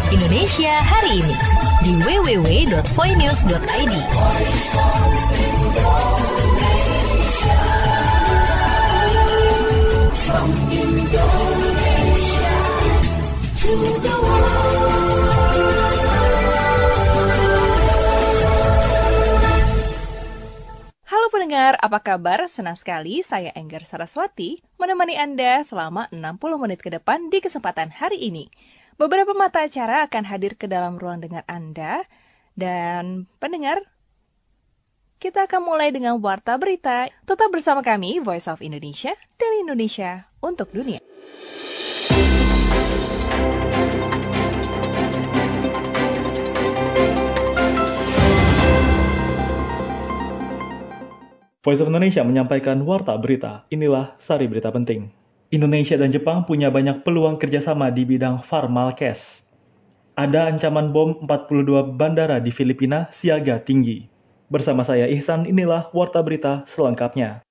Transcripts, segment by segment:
Indonesia hari ini di www.voinews.id. Halo pendengar, apa kabar? Senang sekali saya Enggar Saraswati menemani Anda selama 60 menit ke depan di kesempatan hari ini. Beberapa mata acara akan hadir ke dalam ruang dengar Anda. Dan pendengar, kita akan mulai dengan Warta Berita. Tetap bersama kami, Voice of Indonesia, dari Indonesia untuk dunia. Voice of Indonesia menyampaikan Warta Berita. Inilah sari berita penting. Indonesia dan Jepang punya banyak peluang kerjasama di bidang Pharmalkes. Ada ancaman bom 42 bandara di Filipina siaga tinggi. Bersama saya Ihsan, inilah Warta Berita selengkapnya.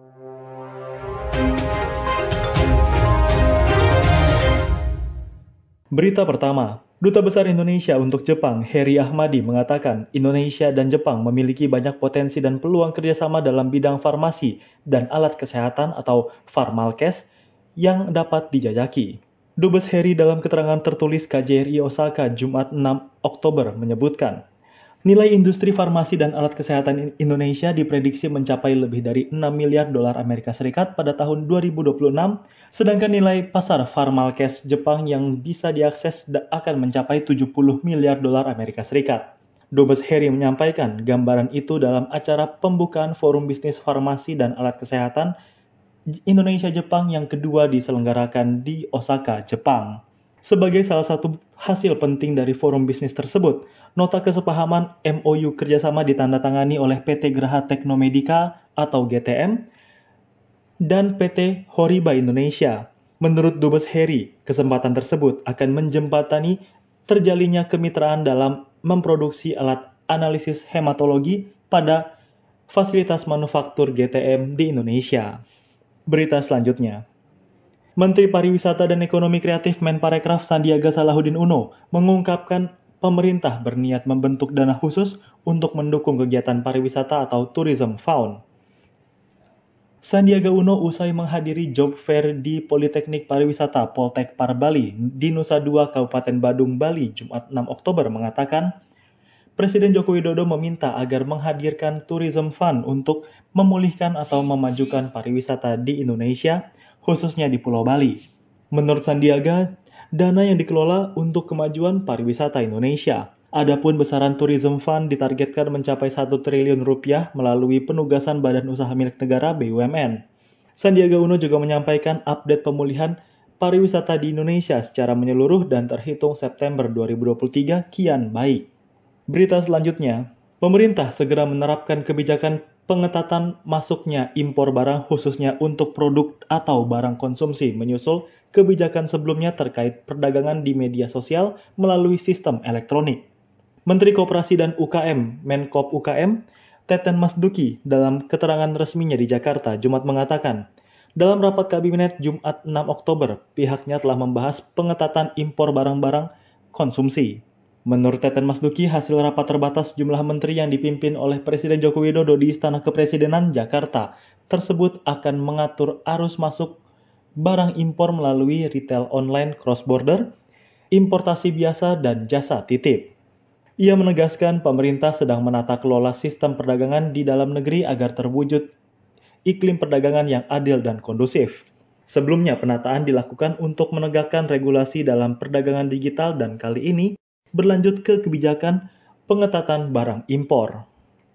Berita pertama, Duta Besar Indonesia untuk Jepang, Heri Ahmadi, mengatakan Indonesia dan Jepang memiliki banyak potensi dan peluang kerjasama dalam bidang farmasi dan alat kesehatan atau Pharmalkes yang dapat dijajaki. Dubes Heri dalam keterangan tertulis KJRI Osaka Jumat 6 Oktober menyebutkan, nilai industri farmasi dan alat kesehatan Indonesia diprediksi mencapai lebih dari 6 miliar dolar Amerika Serikat pada tahun 2026, sedangkan nilai pasar Pharmalkes Jepang yang bisa diakses akan mencapai 70 miliar dolar Amerika Serikat. Dubes Heri menyampaikan gambaran itu dalam acara pembukaan Forum Bisnis Farmasi dan Alat Kesehatan Indonesia-Jepang yang kedua diselenggarakan di Osaka, Jepang. Sebagai salah satu hasil penting dari forum bisnis tersebut, nota kesepahaman MOU kerjasama ditandatangani oleh PT Graha Teknomedika atau GTM dan PT Horiba Indonesia. Menurut Dubes Heri, kesempatan tersebut akan menjembatani terjalinnya kemitraan dalam memproduksi alat analisis hematologi pada fasilitas manufaktur GTM di Indonesia. Berita selanjutnya. Menteri Pariwisata dan Ekonomi Kreatif Menparekraf Sandiaga Salahuddin Uno mengungkapkan pemerintah berniat membentuk dana khusus untuk mendukung kegiatan pariwisata atau Tourism Fund. Sandiaga Uno usai menghadiri job fair di Politeknik Pariwisata Poltek Par Bali di Nusa Dua, Kabupaten Badung, Bali, Jumat 6 Oktober mengatakan, Presiden Joko Widodo meminta agar menghadirkan Tourism Fund untuk memulihkan atau memajukan pariwisata di Indonesia, khususnya di Pulau Bali. Menurut Sandiaga, dana yang dikelola untuk kemajuan pariwisata Indonesia. Adapun besaran Tourism Fund ditargetkan mencapai 1 triliun rupiah melalui penugasan Badan Usaha Milik Negara BUMN. Sandiaga Uno juga menyampaikan update pemulihan pariwisata di Indonesia secara menyeluruh dan terhitung September 2023 kian baik. Berita selanjutnya, pemerintah segera menerapkan kebijakan pengetatan masuknya impor barang khususnya untuk produk atau barang konsumsi menyusul kebijakan sebelumnya terkait perdagangan di media sosial melalui sistem elektronik. Menteri Koperasi dan UKM, Menkop UKM, Teten Masduki dalam keterangan resminya di Jakarta Jumat mengatakan, dalam rapat kabinet Jumat 6 Oktober, pihaknya telah membahas pengetatan impor barang-barang konsumsi. Menurut Teten Masduki, hasil rapat terbatas jumlah menteri yang dipimpin oleh Presiden Joko Widodo di Istana Kepresidenan Jakarta tersebut akan mengatur arus masuk barang impor melalui retail online cross-border, importasi biasa, dan jasa titip. Ia menegaskan pemerintah sedang menata kelola sistem perdagangan di dalam negeri agar terwujud iklim perdagangan yang adil dan kondusif. Sebelumnya, penataan dilakukan untuk menegakkan regulasi dalam perdagangan digital dan kali ini berlanjut ke kebijakan pengetatan barang impor.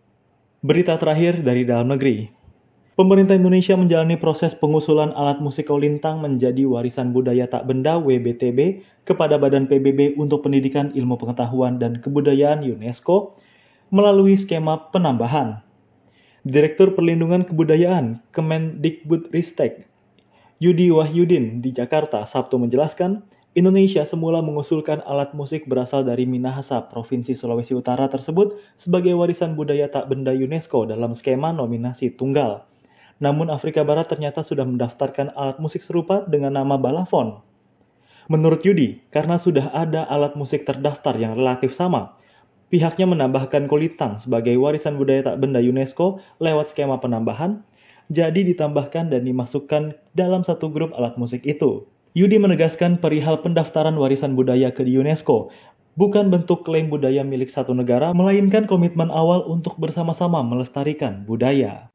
Berita terakhir dari dalam negeri. Pemerintah Indonesia menjalani proses pengusulan alat musik kolintang menjadi warisan budaya tak benda WBTB kepada Badan PBB untuk Pendidikan Ilmu Pengetahuan dan Kebudayaan UNESCO melalui skema penambahan. Direktur Perlindungan Kebudayaan Kemendikbudristek Yudi Wahyudin di Jakarta Sabtu menjelaskan, Indonesia semula mengusulkan alat musik berasal dari Minahasa, Provinsi Sulawesi Utara tersebut sebagai warisan budaya tak benda UNESCO dalam skema nominasi tunggal. Namun Afrika Barat ternyata sudah mendaftarkan alat musik serupa dengan nama balafon. Menurut Yudi, karena sudah ada alat musik terdaftar yang relatif sama, pihaknya menambahkan kolintang sebagai warisan budaya tak benda UNESCO lewat skema penambahan, jadi ditambahkan dan dimasukkan dalam satu grup alat musik itu. Yudi menegaskan perihal pendaftaran warisan budaya ke UNESCO bukan bentuk klaim budaya milik satu negara, melainkan komitmen awal untuk bersama-sama melestarikan budaya.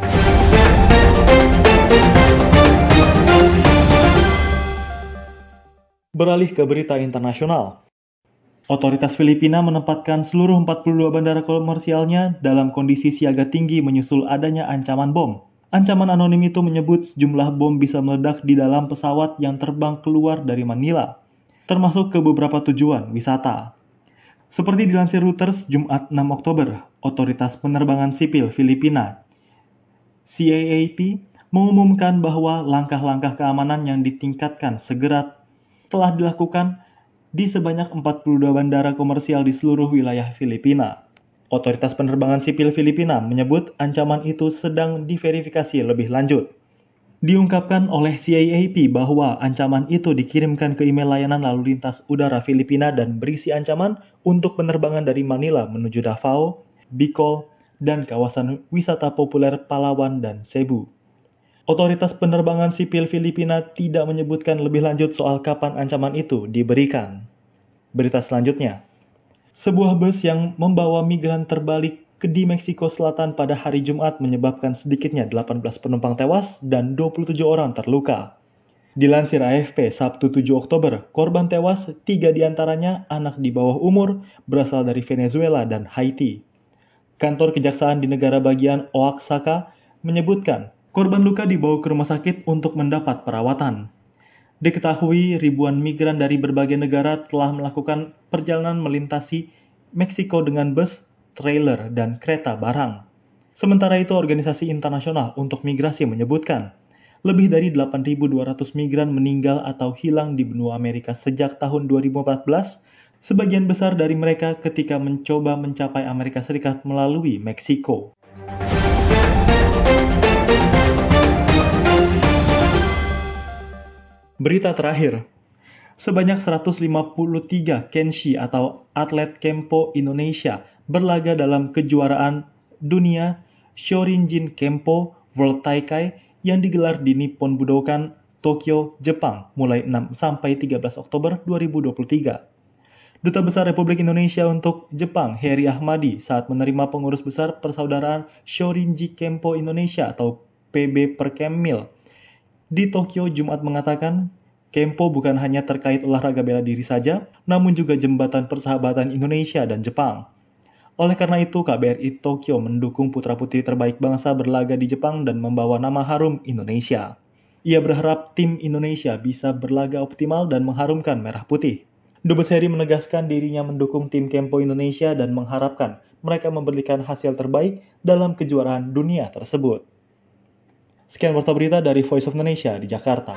Beralih ke berita internasional. Otoritas Filipina menempatkan seluruh 42 bandara komersialnya dalam kondisi siaga tinggi menyusul adanya ancaman bom. Ancaman anonim itu menyebut sejumlah bom bisa meledak di dalam pesawat yang terbang keluar dari Manila, termasuk ke beberapa tujuan wisata. Seperti dilansir Reuters Jumat 6 Oktober, Otoritas Penerbangan Sipil Filipina, CAAP, mengumumkan bahwa langkah-langkah keamanan yang ditingkatkan segera telah dilakukan di sebanyak 42 bandara komersial di seluruh wilayah Filipina. Otoritas Penerbangan Sipil Filipina menyebut ancaman itu sedang diverifikasi lebih lanjut. Diungkapkan oleh CAAP bahwa ancaman itu dikirimkan ke email layanan lalu lintas udara Filipina dan berisi ancaman untuk penerbangan dari Manila menuju Davao, Bicol, dan kawasan wisata populer Palawan dan Cebu. Otoritas Penerbangan Sipil Filipina tidak menyebutkan lebih lanjut soal kapan ancaman itu diberikan. Berita selanjutnya. Sebuah bus yang membawa migran terbalik di Meksiko Selatan pada hari Jumat menyebabkan sedikitnya 18 penumpang tewas dan 27 orang terluka. Dilansir AFP Sabtu 7 Oktober, korban tewas 3 diantaranya anak di bawah umur berasal dari Venezuela dan Haiti. Kantor Kejaksaan di negara bagian Oaxaca menyebutkan korban luka dibawa ke rumah sakit untuk mendapat perawatan. Diketahui ribuan migran dari berbagai negara telah melakukan perjalanan melintasi Meksiko dengan bus, trailer, dan kereta barang. Sementara itu, Organisasi Internasional untuk Migrasi menyebutkan lebih dari 8.200 migran meninggal atau hilang di benua Amerika sejak tahun 2014, sebagian besar dari mereka ketika mencoba mencapai Amerika Serikat melalui Meksiko. Berita terakhir, sebanyak 153 Kenshi atau atlet Kempo Indonesia berlaga dalam kejuaraan dunia Shorinjin Kempo World Taikai yang digelar di Nippon Budokan, Tokyo, Jepang mulai 6 sampai 13 Oktober 2023. Duta Besar Republik Indonesia untuk Jepang, Heri Ahmadi, saat menerima pengurus besar Persaudaraan Shorinji Kempo Indonesia atau PB Perkemil di Tokyo Jumat mengatakan, Kempo bukan hanya terkait olahraga bela diri saja, namun juga jembatan persahabatan Indonesia dan Jepang. Oleh karena itu, KBRI Tokyo mendukung putra-putri terbaik bangsa berlaga di Jepang dan membawa nama harum Indonesia. Ia berharap tim Indonesia bisa berlaga optimal dan mengharumkan merah putih. Dubes Heri menegaskan dirinya mendukung tim Kempo Indonesia dan mengharapkan mereka memberikan hasil terbaik dalam kejuaraan dunia tersebut. Sekian warta berita dari Voice of Indonesia di Jakarta.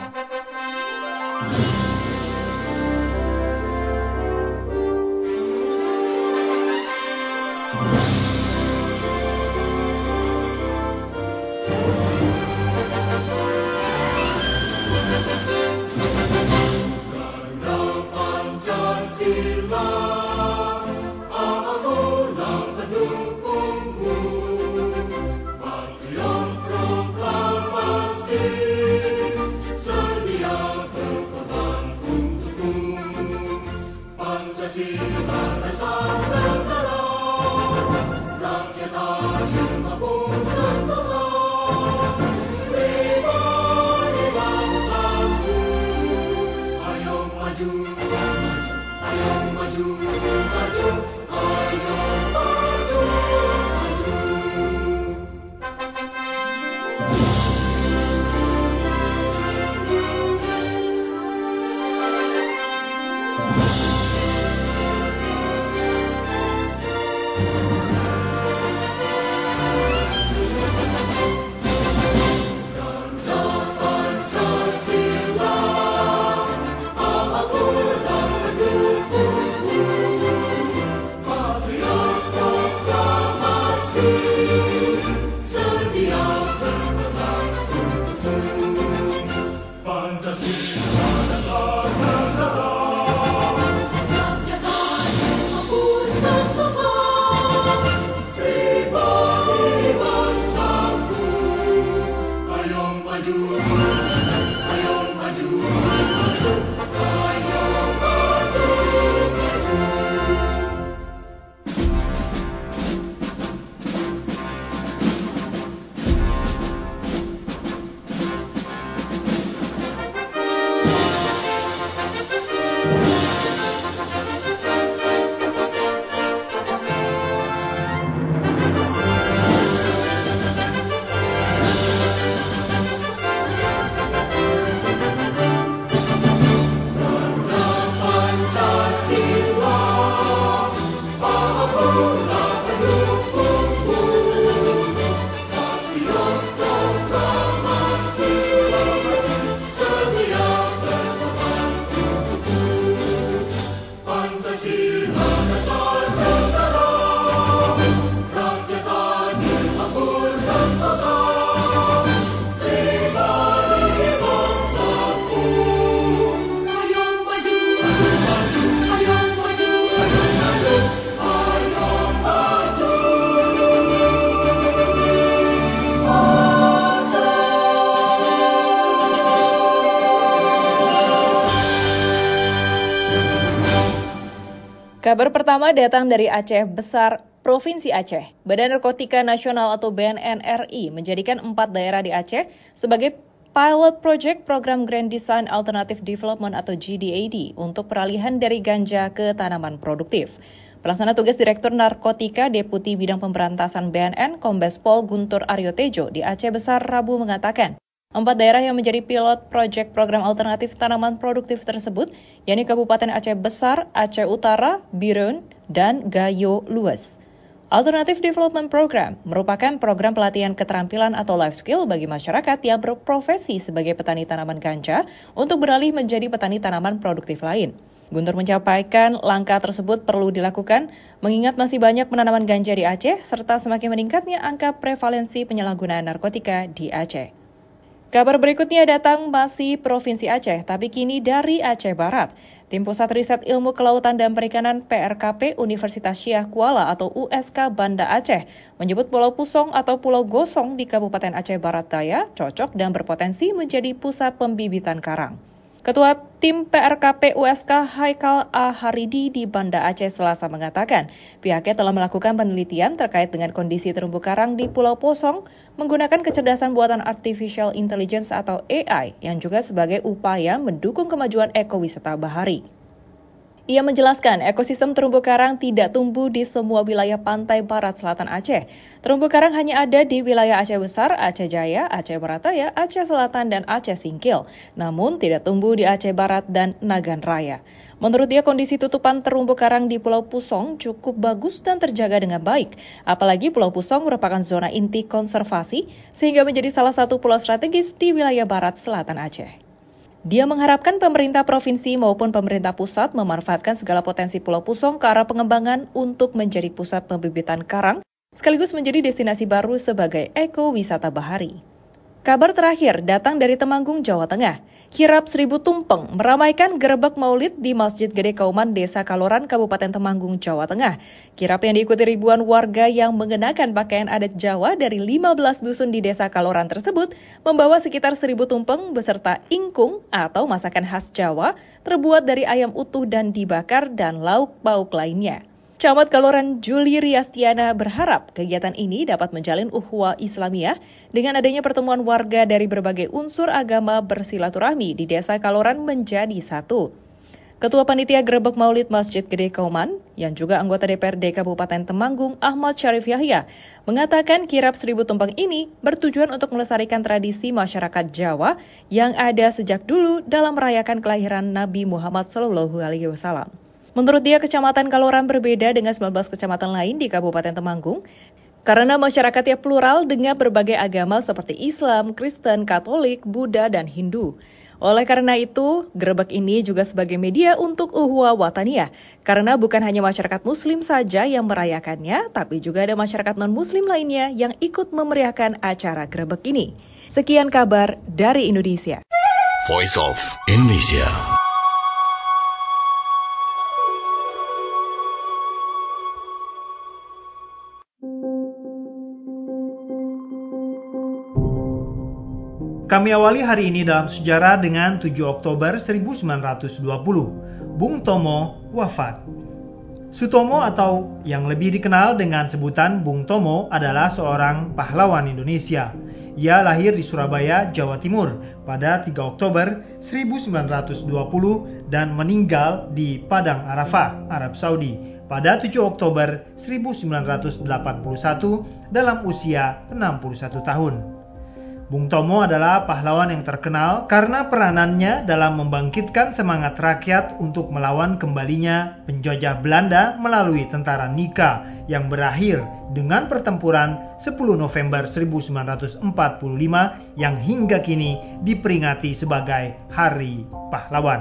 Kabar pertama datang dari Aceh Besar, Provinsi Aceh. Badan Narkotika Nasional atau BNN RI menjadikan 4 daerah di Aceh sebagai pilot project program Grand Design Alternative Development atau GDAD untuk peralihan dari ganja ke tanaman produktif. Pelaksana tugas Direktur Narkotika Deputi Bidang Pemberantasan BNN Kombes Pol Guntur Aryo Tejo di Aceh Besar Rabu mengatakan, 4 daerah yang menjadi pilot proyek program alternatif tanaman produktif tersebut, yakni Kabupaten Aceh Besar, Aceh Utara, Biren, dan Gayo Lues. Alternative Development Program merupakan program pelatihan keterampilan atau life skill bagi masyarakat yang berprofesi sebagai petani tanaman ganja untuk beralih menjadi petani tanaman produktif lain. Guntur menyampaikan langkah tersebut perlu dilakukan mengingat masih banyak penanaman ganja di Aceh serta semakin meningkatnya angka prevalensi penyalahgunaan narkotika di Aceh. Kabar berikutnya datang masih Provinsi Aceh, tapi kini dari Aceh Barat. Tim Pusat Riset Ilmu Kelautan dan Perikanan PRKP Universitas Syah Kuala atau USK Banda Aceh menyebut Pulau Pusong atau Pulau Gosong di Kabupaten Aceh Barat Daya cocok dan berpotensi menjadi pusat pembibitan karang. Ketua Tim PRKP USK Haikal A. Haridi di Banda Aceh Selasa mengatakan, pihaknya telah melakukan penelitian terkait dengan kondisi terumbu karang di Pulau Posong menggunakan kecerdasan buatan Artificial Intelligence atau AI yang juga sebagai upaya mendukung kemajuan ekowisata bahari. Ia menjelaskan ekosistem terumbu karang tidak tumbuh di semua wilayah pantai barat selatan Aceh. Terumbu karang hanya ada di wilayah Aceh Besar, Aceh Jaya, Aceh Barat Daya, Aceh Selatan, dan Aceh Singkil. Namun tidak tumbuh di Aceh Barat dan Nagan Raya. Menurut dia kondisi tutupan terumbu karang di Pulau Pusong cukup bagus dan terjaga dengan baik. Apalagi Pulau Pusong merupakan zona inti konservasi sehingga menjadi salah satu pulau strategis di wilayah barat selatan Aceh. Dia mengharapkan pemerintah provinsi maupun pemerintah pusat memanfaatkan segala potensi Pulau Pusong ke arah pengembangan untuk menjadi pusat pembibitan karang, sekaligus menjadi destinasi baru sebagai ekowisata bahari. Kabar terakhir datang dari Temanggung, Jawa Tengah. Kirap 1000 tumpeng meramaikan gerebek maulid di Masjid Gede Kauman, Desa Kaloran, Kabupaten Temanggung, Jawa Tengah. Kirap yang diikuti ribuan warga yang mengenakan pakaian adat Jawa dari 15 dusun di Desa Kaloran tersebut membawa sekitar 1000 tumpeng beserta ingkung atau masakan khas Jawa terbuat dari ayam utuh dan dibakar dan lauk pauk lainnya. Camat Kaloran Juli Riastiana berharap kegiatan ini dapat menjalin ukhuwah Islamiyah dengan adanya pertemuan warga dari berbagai unsur agama bersilaturahmi di Desa Kaloran menjadi satu. Ketua Panitia Gerebek Maulid Masjid Gede Kauman, yang juga anggota DPRD Kabupaten Temanggung Ahmad Syarif Yahya, mengatakan kirap 1000 tumpeng ini bertujuan untuk melestarikan tradisi masyarakat Jawa yang ada sejak dulu dalam merayakan kelahiran Nabi Muhammad SAW. Menurut dia, Kecamatan Kaloran berbeda dengan 19 kecamatan lain di Kabupaten Temanggung karena masyarakatnya plural dengan berbagai agama seperti Islam, Kristen, Katolik, Buddha, dan Hindu. Oleh karena itu, gerebek ini juga sebagai media untuk ukhuwah wataniyah, karena bukan hanya masyarakat Muslim saja yang merayakannya, tapi juga ada masyarakat non-Muslim lainnya yang ikut memeriahkan acara gerebek ini. Sekian kabar dari Indonesia. Voice of Indonesia. Kami awali hari ini dalam sejarah dengan 7 Oktober 1920. Bung Tomo wafat. Sutomo atau yang lebih dikenal dengan sebutan Bung Tomo adalah seorang pahlawan Indonesia. Ia lahir di Surabaya, Jawa Timur pada 3 Oktober 1920 dan meninggal di Padang Arafah, Arab Saudi pada 7 Oktober 1981 dalam usia 61 tahun. Bung Tomo adalah pahlawan yang terkenal karena peranannya dalam membangkitkan semangat rakyat untuk melawan kembalinya penjajah Belanda melalui Tentara Nika yang berakhir dengan pertempuran 10 November 1945 yang hingga kini diperingati sebagai Hari Pahlawan.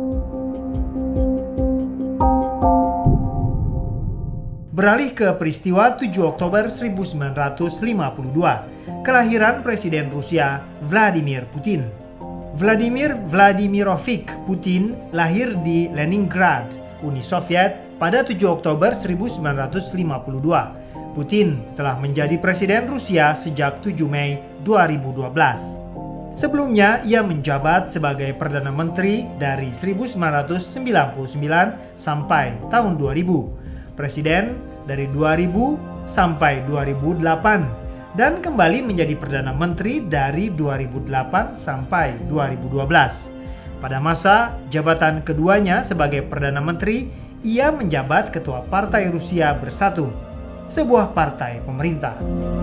Beralih ke peristiwa 7 Oktober 1952. Kelahiran Presiden Rusia Vladimir Putin. Vladimir Vladimirovich Putin lahir di Leningrad, Uni Soviet pada 7 Oktober 1952. Putin telah menjadi Presiden Rusia sejak 7 Mei 2012. Sebelumnya, ia menjabat sebagai Perdana Menteri dari 1999 sampai tahun 2000, Presiden dari 2000 sampai 2008, dan kembali menjadi Perdana Menteri dari 2008 sampai 2012. Pada masa jabatan keduanya sebagai Perdana Menteri, ia menjabat Ketua Partai Rusia Bersatu, sebuah partai pemerintah.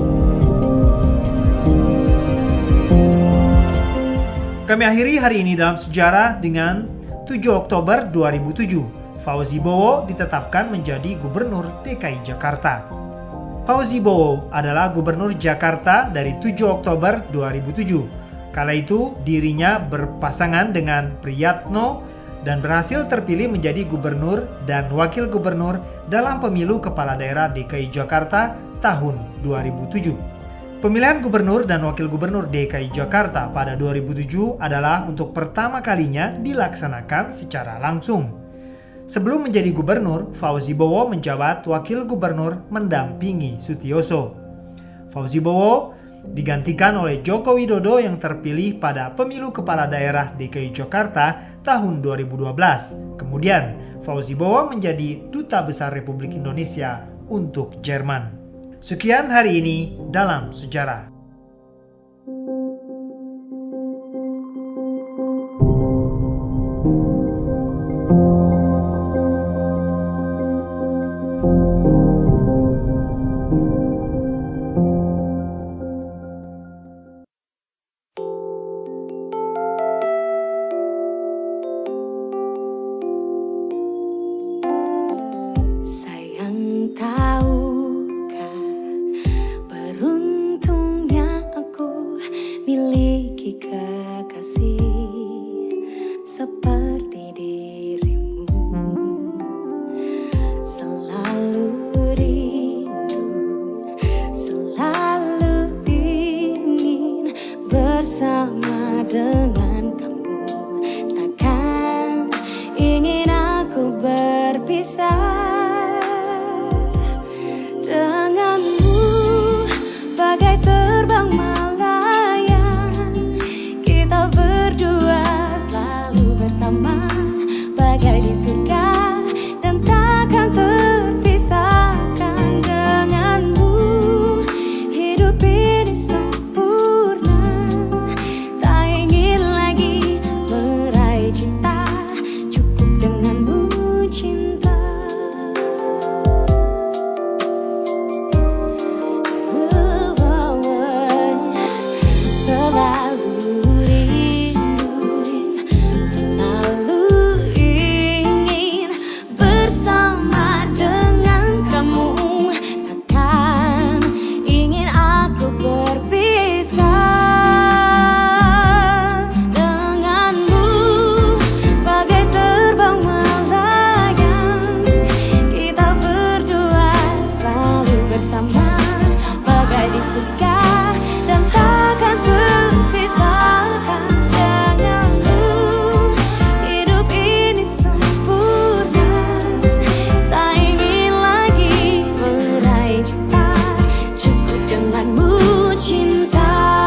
Kami akhiri hari ini dalam sejarah dengan 7 Oktober 2007, Fauzi Bowo ditetapkan menjadi Gubernur DKI Jakarta. Fauzi Bowo adalah Gubernur Jakarta dari 7 Oktober 2007. Kala itu dirinya berpasangan dengan Priyatno dan berhasil terpilih menjadi Gubernur dan Wakil Gubernur dalam pemilu Kepala Daerah DKI Jakarta tahun 2007. Pemilihan gubernur dan wakil gubernur DKI Jakarta pada 2007 adalah untuk pertama kalinya dilaksanakan secara langsung. Sebelum menjadi gubernur, Fauzi Bowo menjabat wakil gubernur mendampingi Sutioso. Fauzi Bowo digantikan oleh Joko Widodo yang terpilih pada pemilu kepala daerah DKI Jakarta tahun 2012. Kemudian, Fauzi Bowo menjadi Duta Besar Republik Indonesia untuk Jerman. Sekian hari ini dalam sejarah. Sayang tahukah, beruntungnya aku miliki kekasih seperti dirimu. Selalu rindu, selalu ingin bersama dengan kamu. Takkan ingin aku berpisah denganmu, bagai terbang melayang. Kita berdua selalu bersama, bagai di surga dan takkan terpisahkan. Denganmu hidup ini sempurna, tak ingin lagi meraih cinta, cukup denganmu cinta. Selalu rindu, selalu ingin bersama dengan kamu. Takkan ingin aku berpisah denganmu, bagai terbang melayang. Kita berdua selalu bersama, bagai di surga dan takkan terpisahkan. Denganmu hidup ini sempurna, tak ingin lagi meraih cinta, cukup denganmu cinta.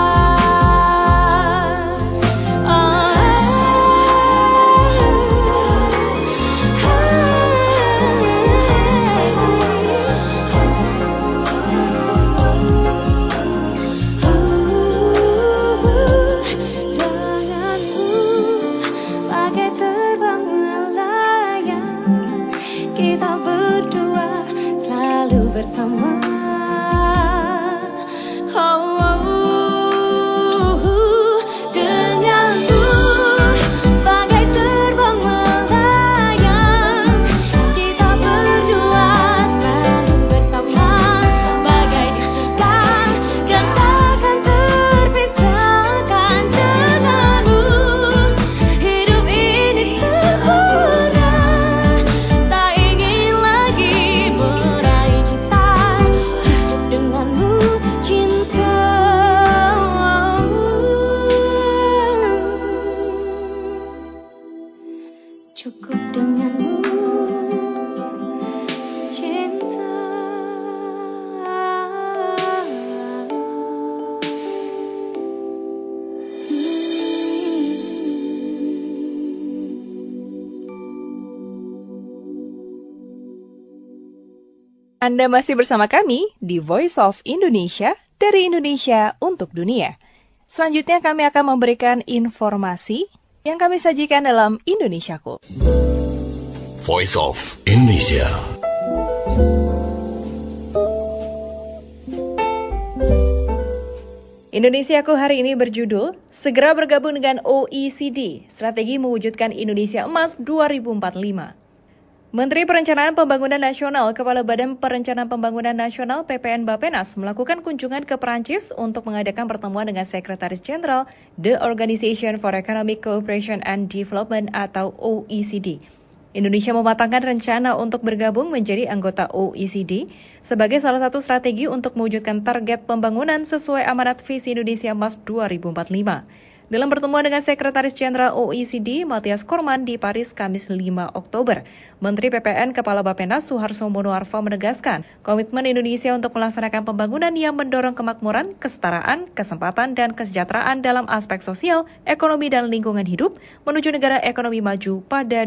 Denganmu bagai terbang melayang, kita berdua selalu bersama. Denganmu bagai terbang melayang, kita berdua selalu bersama, bagai di surga dan takkan terpisahkan. Denganmu hidup ini sempurna, tak ingin lagi meraih cinta, Anda masih bersama kami di Voice of Indonesia, dari Indonesia untuk dunia. Selanjutnya kami akan memberikan informasi yang kami sajikan dalam Indonesiaku. Voice of Indonesia. Indonesiaku hari ini berjudul, segera bergabung dengan OECD, strategi mewujudkan Indonesia Emas 2045. Menteri Perencanaan Pembangunan Nasional, Kepala Badan Perencanaan Pembangunan Nasional (PPN) Bappenas melakukan kunjungan ke Perancis untuk mengadakan pertemuan dengan Sekretaris Jenderal The Organization for Economic Cooperation and Development atau OECD. Indonesia mematangkan rencana untuk bergabung menjadi anggota OECD sebagai salah satu strategi untuk mewujudkan target pembangunan sesuai amanat visi Indonesia Emas 2045. Dalam pertemuan dengan Sekretaris Jenderal OECD, Mathias Cormann di Paris, Kamis 5 Oktober, Menteri PPN Kepala Bappenas Suharso Monoarfa menegaskan komitmen Indonesia untuk melaksanakan pembangunan yang mendorong kemakmuran, kesetaraan, kesempatan, dan kesejahteraan dalam aspek sosial, ekonomi, dan lingkungan hidup menuju negara ekonomi maju pada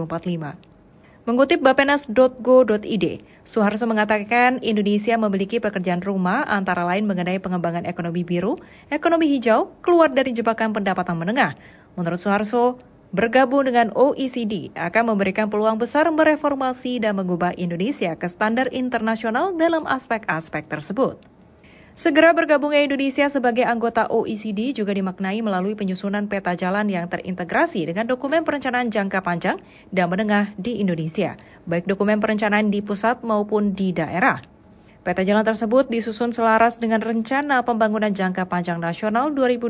2045. Mengutip bappenas.go.id, Suharso mengatakan Indonesia memiliki pekerjaan rumah antara lain mengenai pengembangan ekonomi biru, ekonomi hijau, keluar dari jebakan pendapatan menengah. Menurut Suharso, bergabung dengan OECD akan memberikan peluang besar mereformasi dan mengubah Indonesia ke standar internasional dalam aspek-aspek tersebut. Segera bergabungnya Indonesia sebagai anggota OECD juga dimaknai melalui penyusunan peta jalan yang terintegrasi dengan dokumen perencanaan jangka panjang dan menengah di Indonesia, baik dokumen perencanaan di pusat maupun di daerah. Peta jalan tersebut disusun selaras dengan rencana pembangunan jangka panjang nasional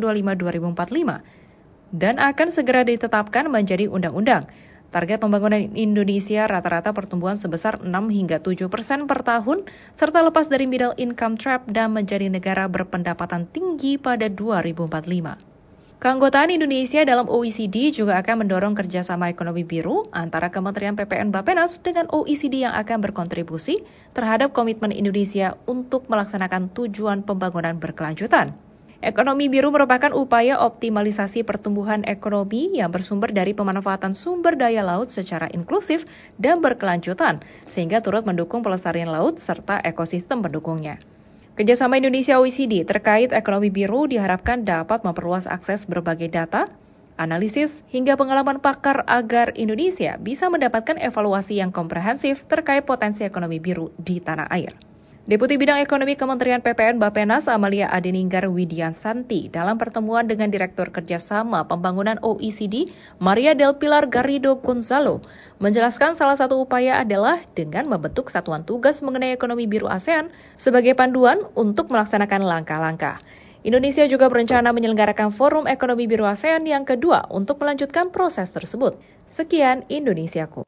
2025-2045 dan akan segera ditetapkan menjadi undang-undang. Target pembangunan Indonesia rata-rata pertumbuhan sebesar 6 hingga 7% per tahun, serta lepas dari middle income trap dan menjadi negara berpendapatan tinggi pada 2045. Keanggotaan Indonesia dalam OECD juga akan mendorong kerjasama ekonomi biru antara Kementerian PPN Bappenas dengan OECD yang akan berkontribusi terhadap komitmen Indonesia untuk melaksanakan tujuan pembangunan berkelanjutan. Ekonomi biru merupakan upaya optimalisasi pertumbuhan ekonomi yang bersumber dari pemanfaatan sumber daya laut secara inklusif dan berkelanjutan, sehingga turut mendukung pelestarian laut serta ekosistem pendukungnya. Kerjasama Indonesia OECD terkait ekonomi biru diharapkan dapat memperluas akses berbagai data, analisis, hingga pengalaman pakar agar Indonesia bisa mendapatkan evaluasi yang komprehensif terkait potensi ekonomi biru di tanah air. Deputi Bidang Ekonomi Kementerian PPN Bappenas Amalia Adeninggar Widiansanti dalam pertemuan dengan Direktur Kerjasama Pembangunan OECD Maria del Pilar Garrido Gonzalo menjelaskan salah satu upaya adalah dengan membentuk satuan tugas mengenai ekonomi biru ASEAN sebagai panduan untuk melaksanakan langkah-langkah. Indonesia juga berencana menyelenggarakan Forum Ekonomi Biru ASEAN yang kedua untuk melanjutkan proses tersebut. Sekian Indonesiaku.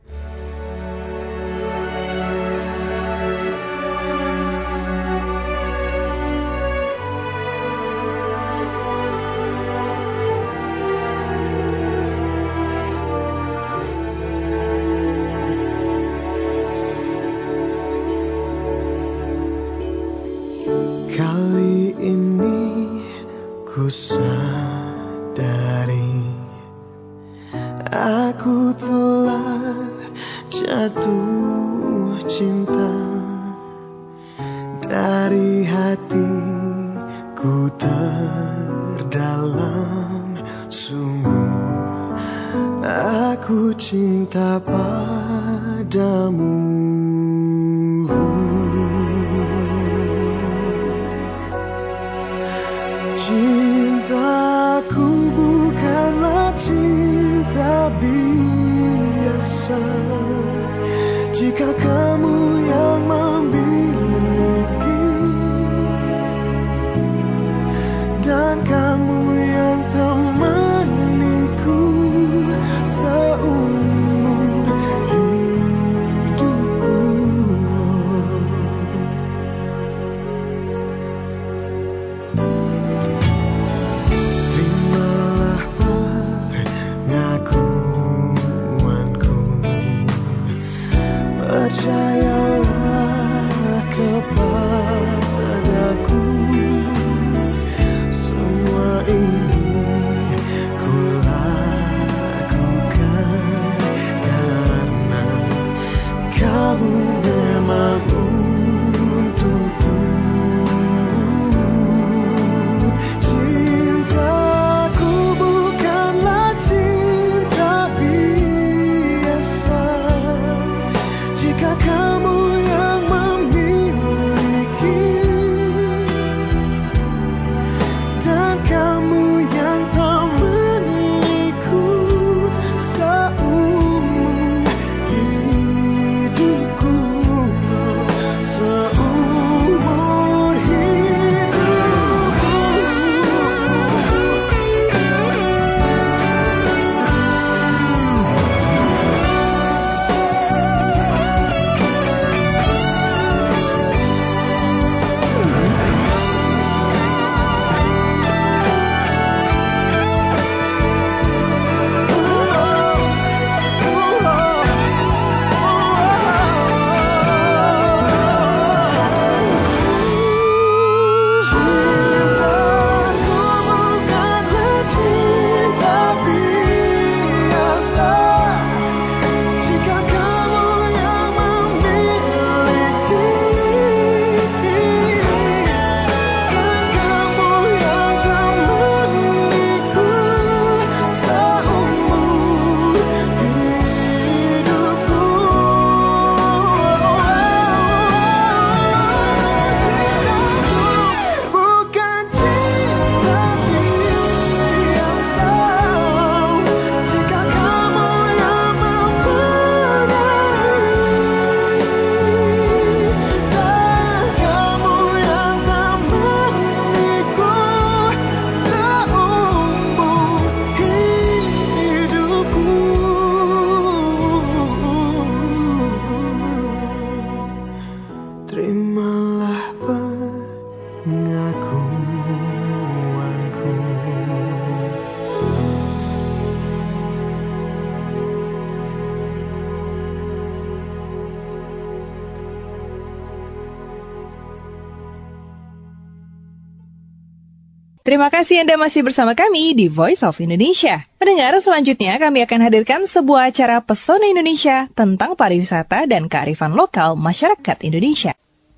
Kali ini ku sadari aku telah jatuh cinta dari hatiku terdalam. Sungguh aku cinta padamu. Cintaku bukanlah cinta biasa jika kamu yang memiliki dan kamu yang temaniku seumur hidupku. Percayalah kepadaku, semua ini ku lakukan karena kamu memang jika kamu yang memiliki dan kamu yang temaniku seumur hidupku, seumur cintaku bukanlah cinta biasa jika kamu yang memiliki dan kamu yang temaniku seumur hidupku. Cintaku bukan cinta biasa jika kamu yang membenahi dan kamu yang temaniku seumur hidupku. Terimalah pengakuanku. Terima kasih Anda masih bersama kami di Voice of Indonesia. Pendengar, selanjutnya kami akan hadirkan sebuah acara Pesona Indonesia tentang pariwisata dan kearifan lokal masyarakat Indonesia.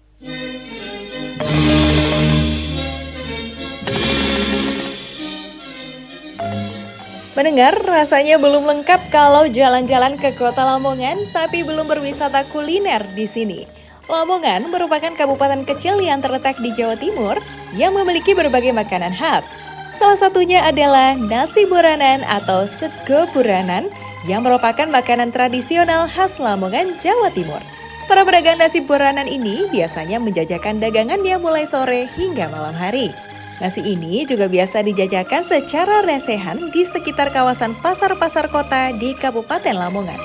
Pendengar, rasanya belum lengkap kalau jalan-jalan ke Kota Lamongan tapi belum berwisata kuliner di sini. Lamongan merupakan kabupaten kecil yang terletak di Jawa Timur yang memiliki berbagai makanan khas. Salah satunya adalah nasi buranan atau sego buranan yang merupakan makanan tradisional khas Lamongan, Jawa Timur. Para pedagang nasi buranan ini biasanya menjajakan dagangannya mulai sore hingga malam hari. Nasi ini juga biasa dijajakan secara lesehan di sekitar kawasan pasar-pasar kota di Kabupaten Lamongan.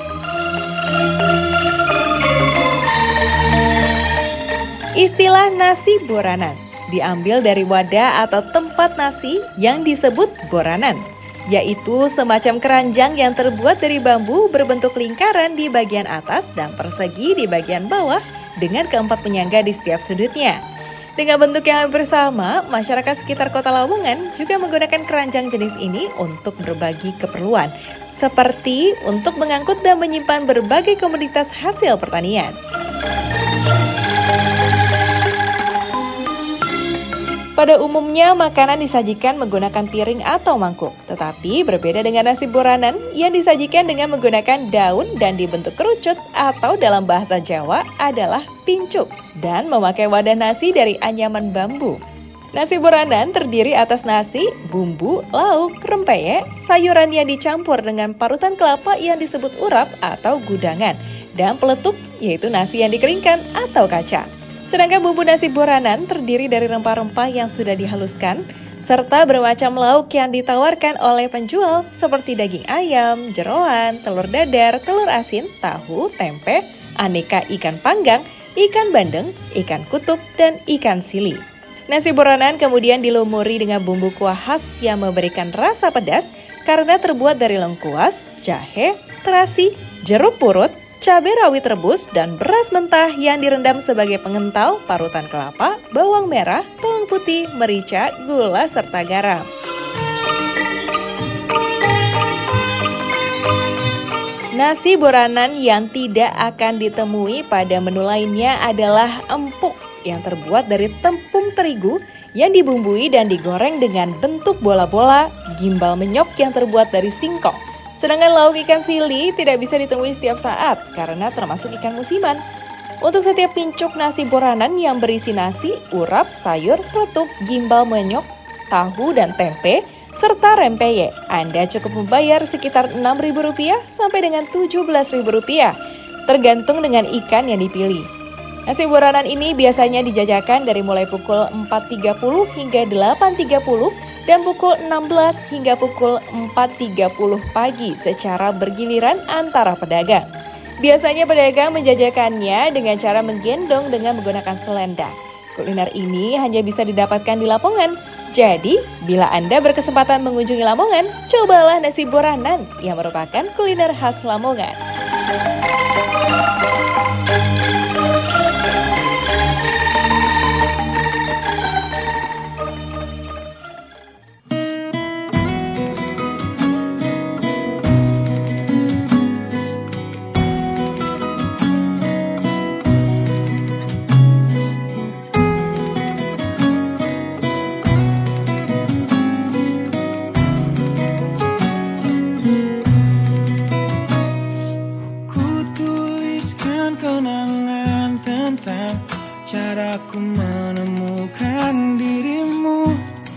Istilah nasi boranan diambil dari wadah atau tempat nasi yang disebut boranan, yaitu semacam keranjang yang terbuat dari bambu berbentuk lingkaran di bagian atas dan persegi di bagian bawah dengan keempat penyangga di setiap sudutnya. Dengan bentuk yang hampir sama, masyarakat sekitar Kota Lamongan juga menggunakan keranjang jenis ini untuk berbagi keperluan, seperti untuk mengangkut dan menyimpan berbagai komoditas hasil pertanian. Pada umumnya, makanan disajikan menggunakan piring atau mangkuk, tetapi berbeda dengan nasi boranan yang disajikan dengan menggunakan daun dan dibentuk kerucut atau dalam bahasa Jawa adalah pincuk dan memakai wadah nasi dari anyaman bambu. Nasi boranan terdiri atas nasi, bumbu, lauk, rempeyek, sayuran yang dicampur dengan parutan kelapa yang disebut urap atau gudangan, dan peletuk yaitu nasi yang dikeringkan atau kacang. Sedangkan bumbu nasi boranan terdiri dari rempah-rempah yang sudah dihaluskan, serta bermacam lauk yang ditawarkan oleh penjual seperti daging ayam, jeroan, telur dadar, telur asin, tahu, tempe, aneka ikan panggang, ikan bandeng, ikan kutub, dan ikan sili. Nasi boranan kemudian dilumuri dengan bumbu kuah khas yang memberikan rasa pedas karena terbuat dari lengkuas, jahe, terasi, jeruk purut, cabai rawit rebus, dan beras mentah yang direndam sebagai pengental, parutan kelapa, bawang merah, bawang putih, merica, gula, serta garam. Nasi boranan yang tidak akan ditemui pada menu lainnya adalah empuk yang terbuat dari tepung terigu yang dibumbui dan digoreng dengan bentuk bola-bola, gimbal menyok yang terbuat dari singkong, Sedangkan lauk ikan sili tidak bisa ditemui setiap saat karena termasuk ikan musiman. Untuk setiap pincuk nasi boranan yang berisi nasi, urap, sayur, peletuk, gimbal menyok, tahu, dan tempe, serta rempeyek, Anda cukup membayar sekitar Rp6.000 sampai dengan Rp17.000, tergantung dengan ikan yang dipilih. Nasi boranan ini biasanya dijajakan dari mulai pukul 4.30 hingga 8.30 dan pukul 16 hingga pukul 4.30 pagi secara bergiliran antara pedagang. Biasanya pedagang menjajakannya dengan cara menggendong dengan menggunakan selendang. Kuliner ini hanya bisa didapatkan di Lamongan. Jadi, bila Anda berkesempatan mengunjungi Lamongan, cobalah nasi boranan yang merupakan kuliner khas Lamongan. Kenangan tentang caraku menemukan dirimu,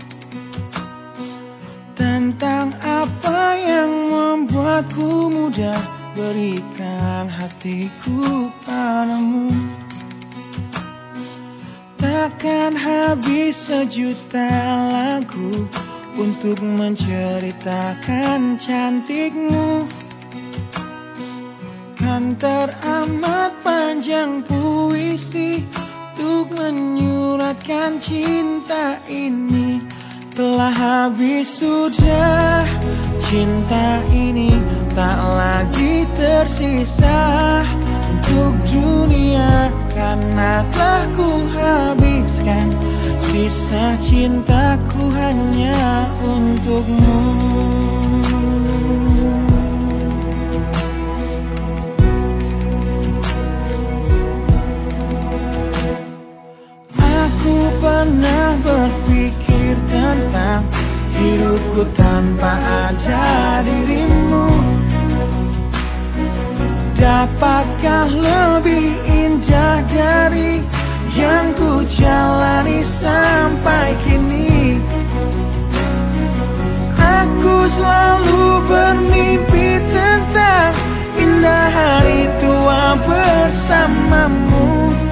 tentang apa yang membuatku mudah berikan hatiku padamu. Takkan habis sejuta lagu untuk menceritakan cantikmu. Kan teramat panjang puisi untuk menyuratkan cinta ini. Telah habis sudah cinta ini, tak lagi tersisa untuk dunia, karena telah ku habiskan sisa cintaku hanya untukmu. Pernah berpikir tentang hidupku tanpa ada dirimu. Dapatkah lebih indah dari yang ku jalani sampai kini? Aku selalu bermimpi tentang indah hari tua bersamamu.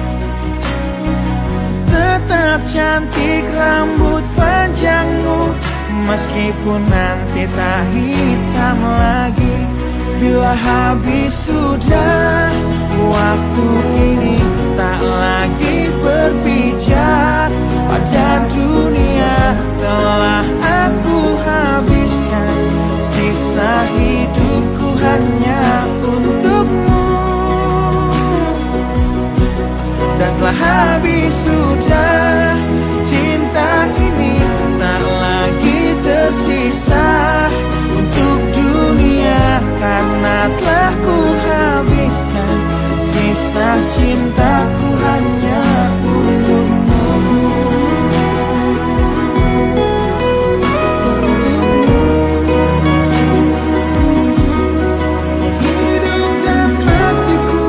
Tetap cantik rambut panjangmu, meskipun nanti tak hitam lagi. Bila habis sudah waktu ini, tak lagi berpijak pada dunia. Telah aku habiskan sisa hidupku hanya untukmu. Dan telah habis sudah cinta ini, tak lagi tersisa untuk dunia, karena telah ku habiskan sisa cintaku hanya untukmu. Hidup dan matiku,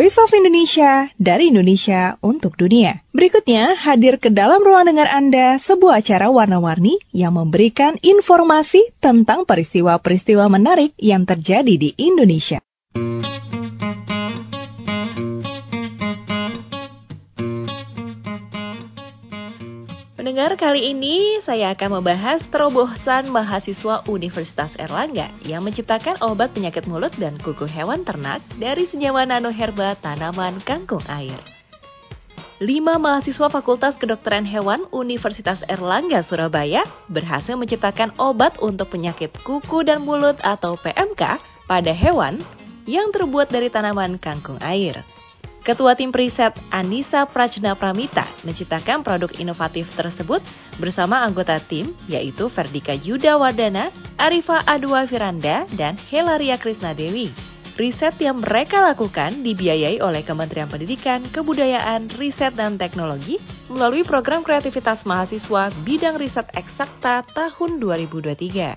Voice of Indonesia, dari Indonesia untuk dunia. Berikutnya, hadir ke dalam ruang dengar Anda sebuah acara warna-warni yang memberikan informasi tentang peristiwa-peristiwa menarik yang terjadi di Indonesia. Pendengar, kali ini saya akan membahas terobosan mahasiswa Universitas Erlangga yang menciptakan obat penyakit mulut dan kuku hewan ternak dari senyawa nanoherba tanaman kangkung air. 5 mahasiswa Fakultas Kedokteran Hewan Universitas Erlangga Surabaya berhasil menciptakan obat untuk penyakit kuku dan mulut atau PMK pada hewan yang terbuat dari tanaman kangkung air. Ketua Tim Riset Anissa Prajna Pramita menciptakan produk inovatif tersebut bersama anggota tim yaitu Verdika Yuda Wardana, Arifa Adwa Firanda, dan Helaria Krisnadewi. Riset yang mereka lakukan dibiayai oleh Kementerian Pendidikan, Kebudayaan, Riset dan Teknologi melalui program kreativitas mahasiswa bidang riset eksakta tahun 2023.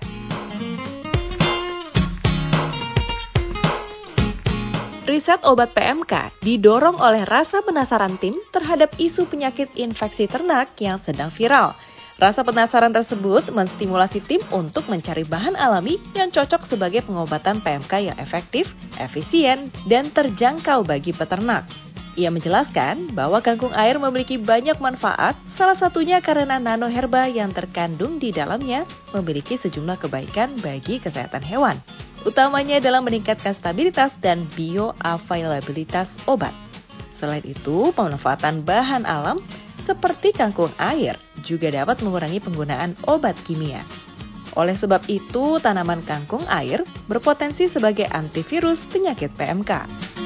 Riset obat PMK didorong oleh rasa penasaran tim terhadap isu penyakit infeksi ternak yang sedang viral. Rasa penasaran tersebut menstimulasi tim untuk mencari bahan alami yang cocok sebagai pengobatan PMK yang efektif, efisien, dan terjangkau bagi peternak. Ia menjelaskan bahwa kangkung air memiliki banyak manfaat, salah satunya karena nanoherba yang terkandung di dalamnya memiliki sejumlah kebaikan bagi kesehatan hewan, utamanya dalam meningkatkan stabilitas dan bioavailabilitas obat. Selain itu, pemanfaatan bahan alam seperti kangkung air juga dapat mengurangi penggunaan obat kimia. Oleh sebab itu, tanaman kangkung air berpotensi sebagai antivirus penyakit PMK.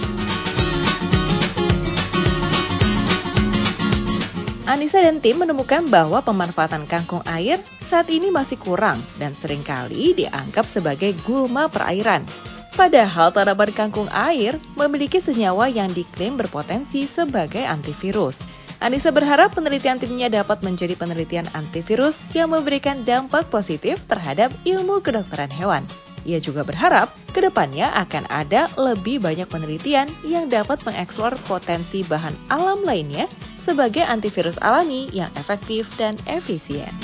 Anissa dan tim menemukan bahwa pemanfaatan kangkung air saat ini masih kurang dan seringkali dianggap sebagai gulma perairan. Padahal tanaman kangkung air memiliki senyawa yang diklaim berpotensi sebagai antivirus. Anissa berharap penelitian timnya dapat menjadi penelitian antivirus yang memberikan dampak positif terhadap ilmu kedokteran hewan. Ia juga berharap kedepannya akan ada lebih banyak penelitian yang dapat mengeksplor potensi bahan alam lainnya sebagai antivirus alami yang efektif dan efisien.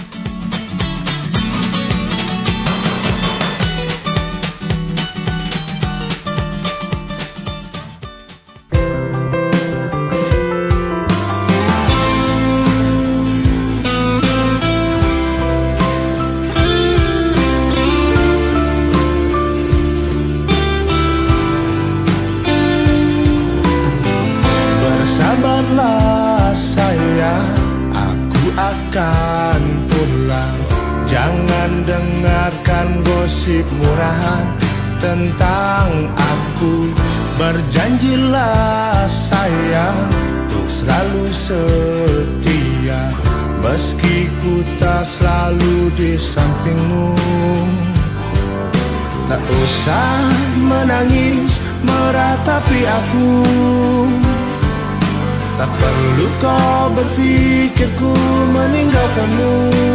Bersabarlah sayang, aku akan pulang. Jangan dengarkan gosip murahan tentang aku. Berjanjilah sayang, untuk selalu setia, meski ku tak selalu di sampingmu. Tak usah menangis meratapi aku, tak perlu kau berpikir ku meninggalkanmu.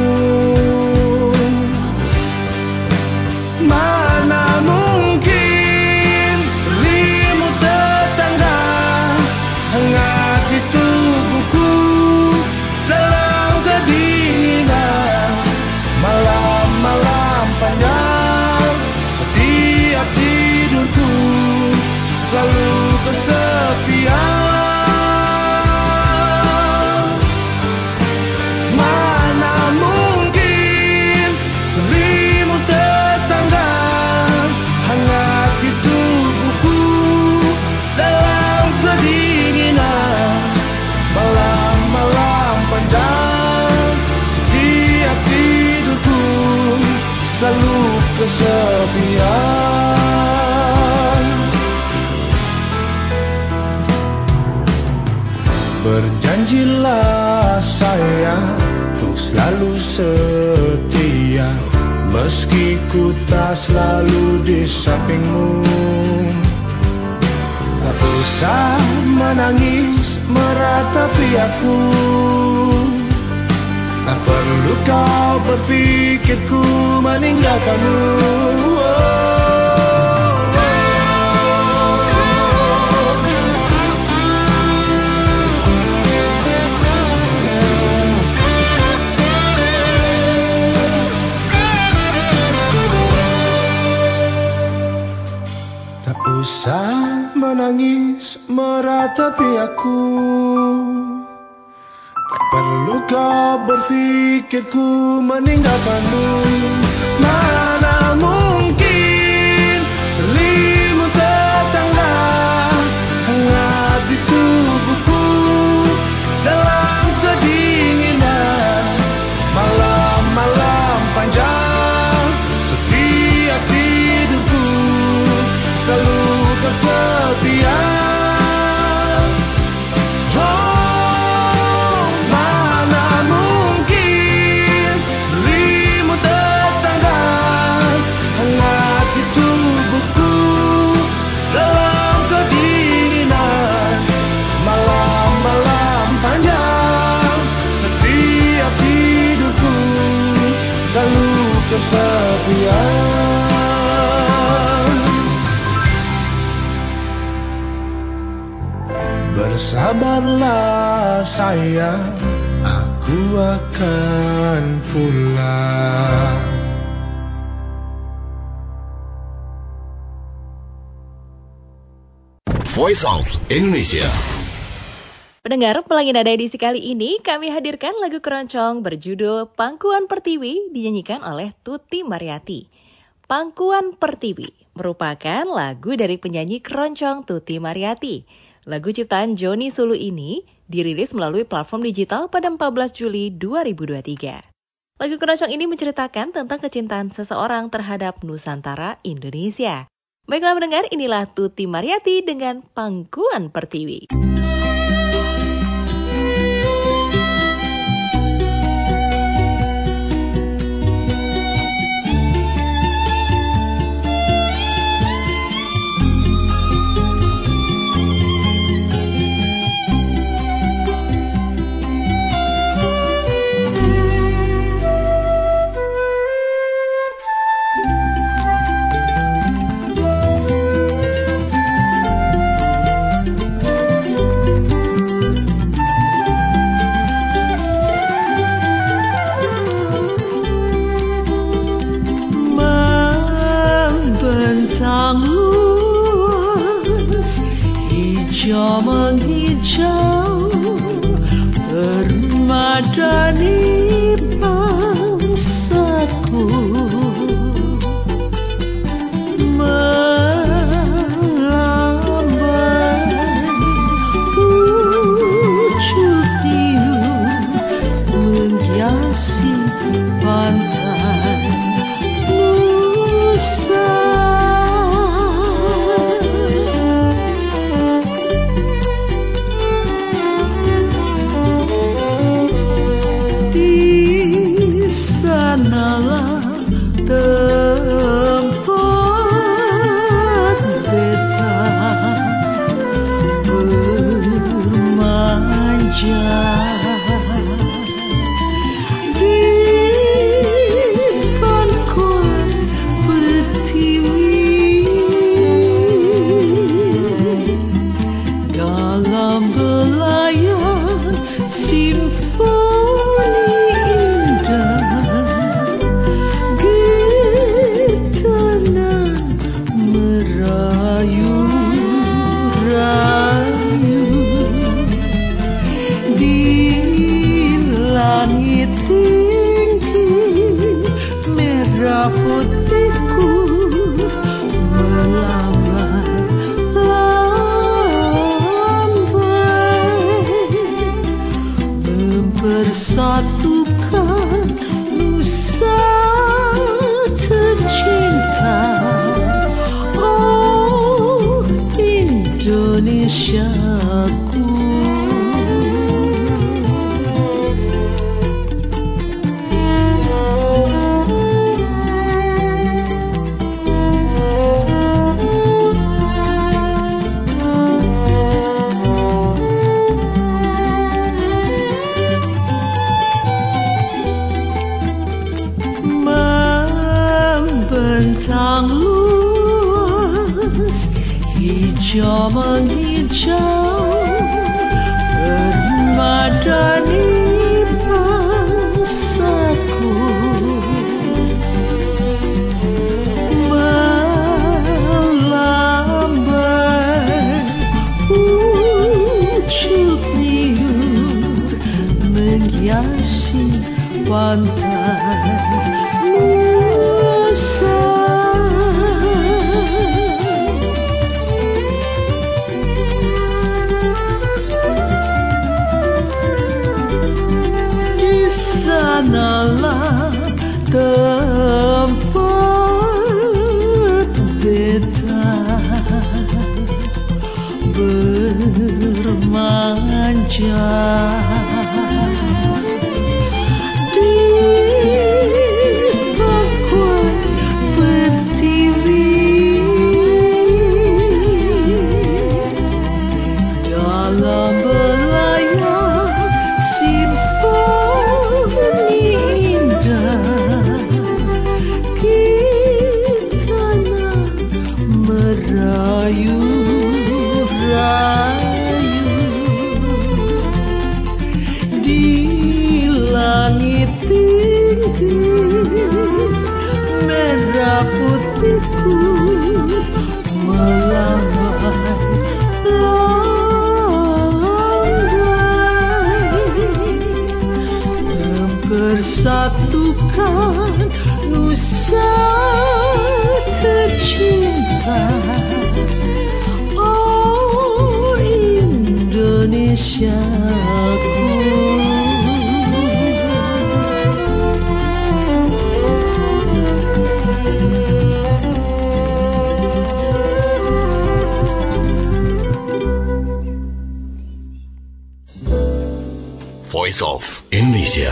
Mana mungkin selimut tetangga hangat di tubuhku dalam kedinginan malam-malam panjang. Setiap tidurku selalu kesepian. Selalu kesepian. Berjanjilah sayang, untuk selalu setia, meski ku tak selalu di sampingmu. Tak usah menangis meratapi aku, tak perlu kau berpikir ku meninggalkanmu. menangis meratapi aku. Tak perlu kau berfikirku meninggalkanmu. Mana mungkin selimut tetangga hangat di tubuhku dalam kedinginan malam-malam panjang. Setiap tidurku selalu kau setia. Oh, mana mungkin selimut tetangga hangat di tubuhku dalam kedinginan malam-malam panjang. Setiap tidurku selalu kesepian. Bersabarlah sayang, aku akan pulang. Voice of Indonesia. Pendengar, Pelangi Nada edisi kali ini kami hadirkan lagu keroncong berjudul Pangkuan Pertiwi dinyanyikan oleh Tuti Mariyati. Pangkuan Pertiwi merupakan lagu dari penyanyi keroncong Tuti Mariyati. Lagu ciptaan Joni Sulu ini dirilis melalui platform digital pada 14 Juli 2023. Lagu keroncong ini menceritakan tentang kecintaan seseorang terhadap Nusantara Indonesia. Baiklah pendengar, inilah Tuti Mariyati dengan Pangkuan Pertiwi. Membentang luas, hijau menghijau, permadani bangsaku. Melambai pucuk tiup menghiasi pantai Nusa. Di sanalah tempat beta bermanja. Di Pangkuan Pertiwi dalam belayan simfoni indah, getanan merayu-rayu di langit tinggi merah putihku melambai-lambai mempersatukan Nusa tercinta. Oh, Indonesiaku. Membentang luas, hijau menghijau, permadani bangsaku. Melambai menghiasi pantai Nusa. Di sanalah tempat beta bermanja. Di pangkuan pertiwi dalam belayar simfoni indah kita nak merayu-rayu di langit tinggi merah putihku melambai mempersatukan Nusa tercinta. Oh Indonesiaku. Voice of Indonesia.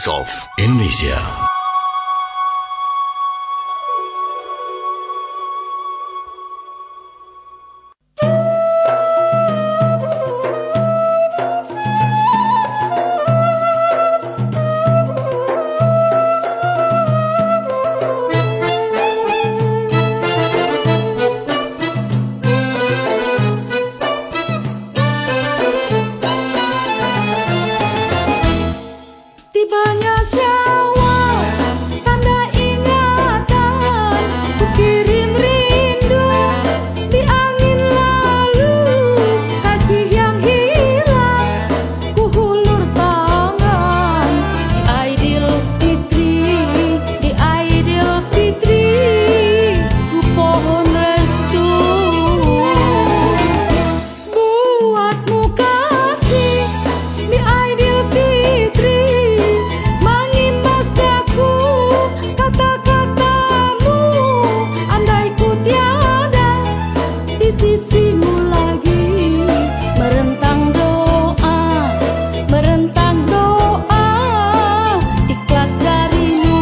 Voice of Indonesia. Tibanya Syawal, tanda ingatan, ku kirim rindu di angin lalu, kasih yang hilang, ku hulur tangan di Aidil Fitri, ku pohon restu buatmu kasih di Aidil Fitri. Mengimbas daku kata-katamu, andai ku tiada di sisimu lagi, merentang doa ikhlas darimu.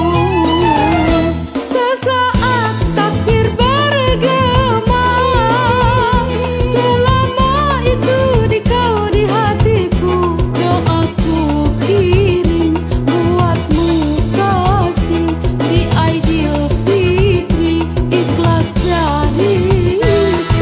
Sesaat takbir bergema, selama itu dikau di hatiku, doaku kirim buatmu kasih di Aidil Fitri, ikhlas dariku.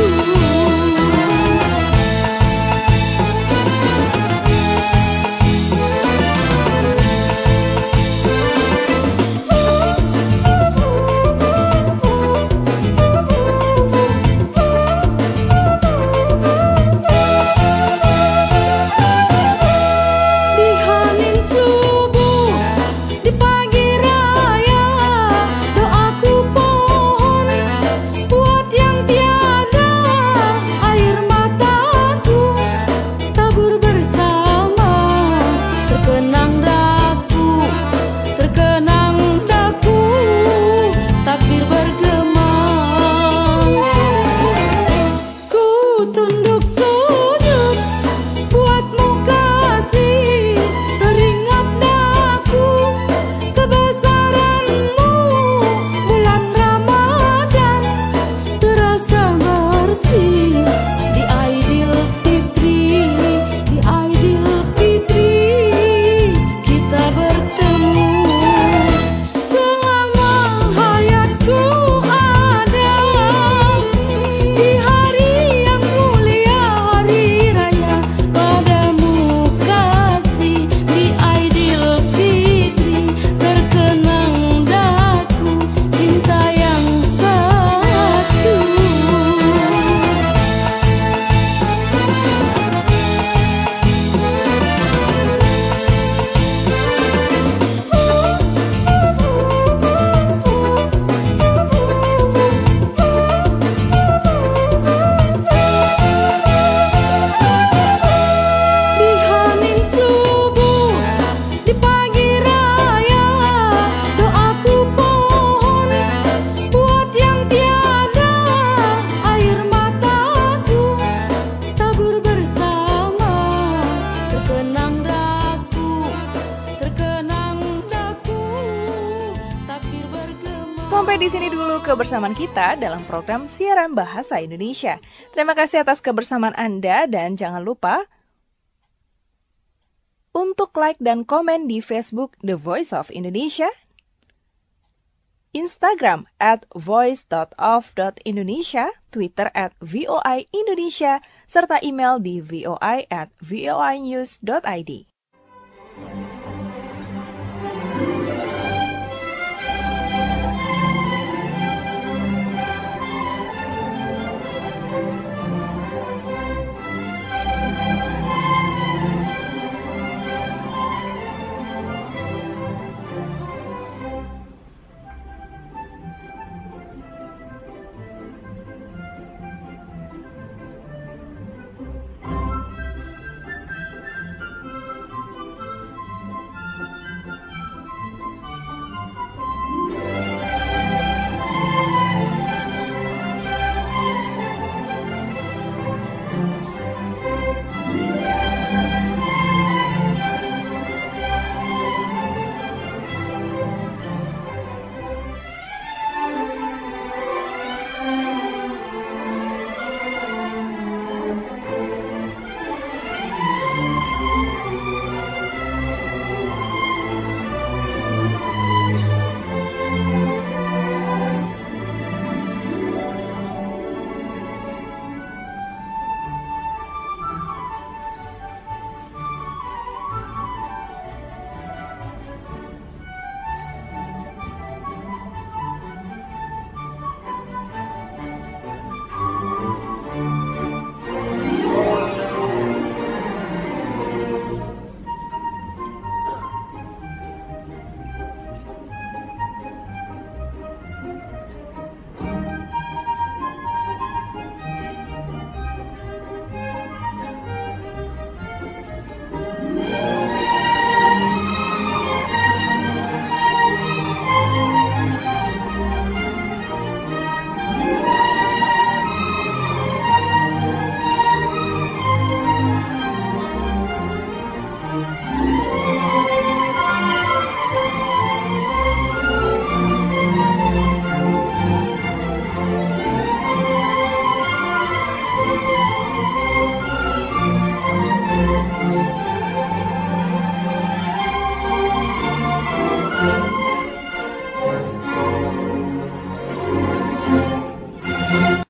Di hening subuh, di pagi raya, doaku pohon buat yang tiada air mataku, tabur bersama, terkenang daku, takbir bergema. Ku tunduk sujud buatmu kasih, teringat daku kebesaranmu, bulan Ramadan terasa bersih di Aidil Fitri, kita bertemu. Selama hayatku ada di hari yang mulia, hari raya, padamu kasih di Aidil Fitri, terkenang daku cinta yang satu. Di hening subuh, di pagi raya, doaku pohon buat yang tiada air mataku, tabur bersama, terkenang daku, takbir bergema. Sampai di sini dulu kebersamaan kita dalam program siaran bahasa Indonesia. Terima kasih atas kebersamaan Anda dan jangan lupa untuk like dan komen di Facebook The Voice of Indonesia, Instagram @voice.of.indonesia, Twitter @VOI Indonesia, serta email di voi@voinews.id.